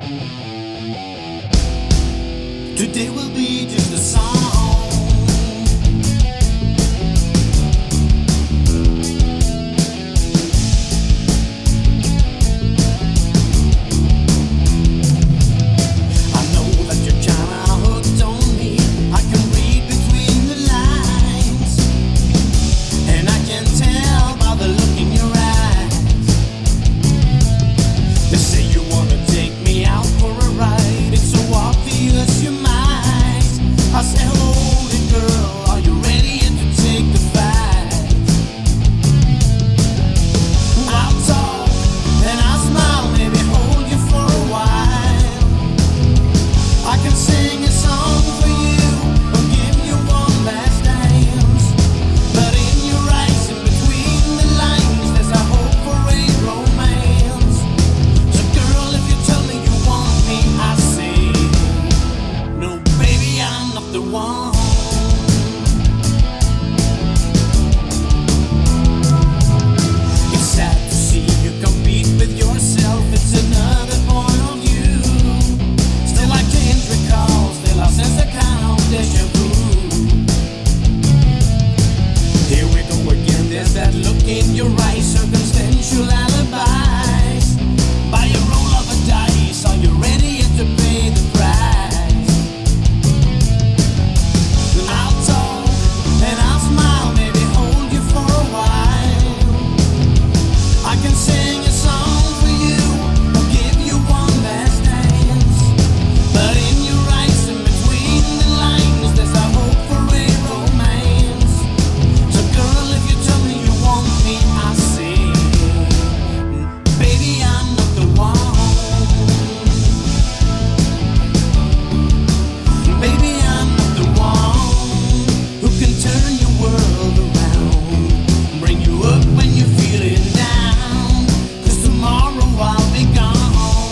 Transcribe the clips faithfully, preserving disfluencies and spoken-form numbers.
Today will be just a song. I know that you're kinda hooked on me. I can read between the lines, and I can tell by the look in your eyes. They say you wanna take me out for a ride. It's so obvious you're mine. I say, hello, little girl, are you ready to take the fight? I'll talk and I'll smile, maybe hold you for a while. I can sing a song for you or give you one last dance. But in your eyes, in between the lines, there's a hope for a romance. So girl, if you tell me you want me, I say, no, baby, I'm not the one. It's sad to see you compete with yourself. It's another point of view. Still I can't recall, still I sense a kind of deja vu. Here we go again, there's that look in your eyes, circumstantial alibis. By a roll of a dice, are you ready to pay the price? I'll talk and I'll smile, maybe hold you for a while. I can sing a song for you or give you one last dance. But in your eyes, in between the lines, there's a hope for a romance. So girl, if you tell me you want me, I say, baby, I'm not the one. Baby, I'm not the one who can turn your world around, bring you up when you're feeling down. 'Cause tomorrow I'll be gone.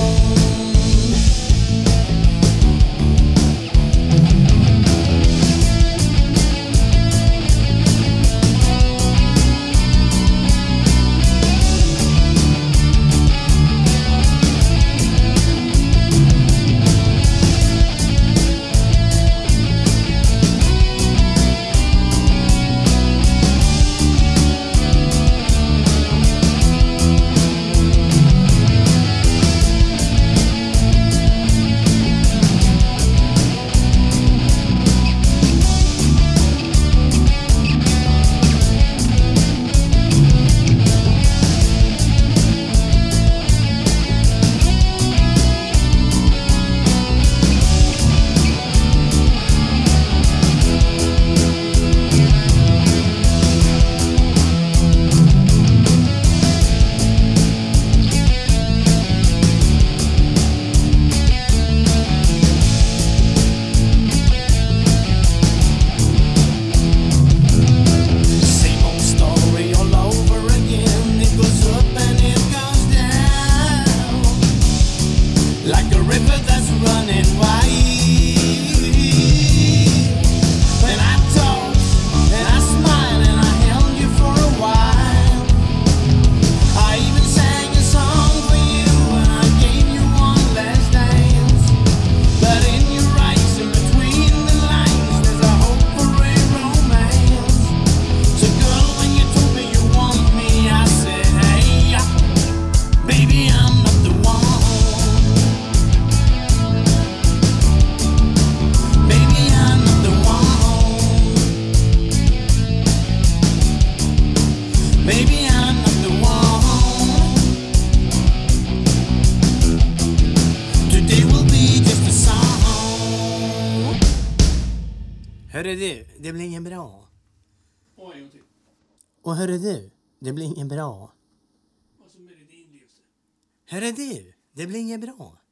Same old story all over again. It goes up and it goes down, like a river that's running wild. When I talk and I smile and I held you for a while. I even sang a song for you and I gave you one last dance. But in your eyes, in between the lines, there's a hope for a romance. So girl, when you told me you want me, I said, hey, baby, I'm not the one. Baby, I'm not the one. Baby, I'm not the one. Today will be just a song. Hörru du, det blir ingen bra. Och en gång till. Och hörru du, det blir ingen bra. Och så med din livs. Hörru du, det blir ingen bra.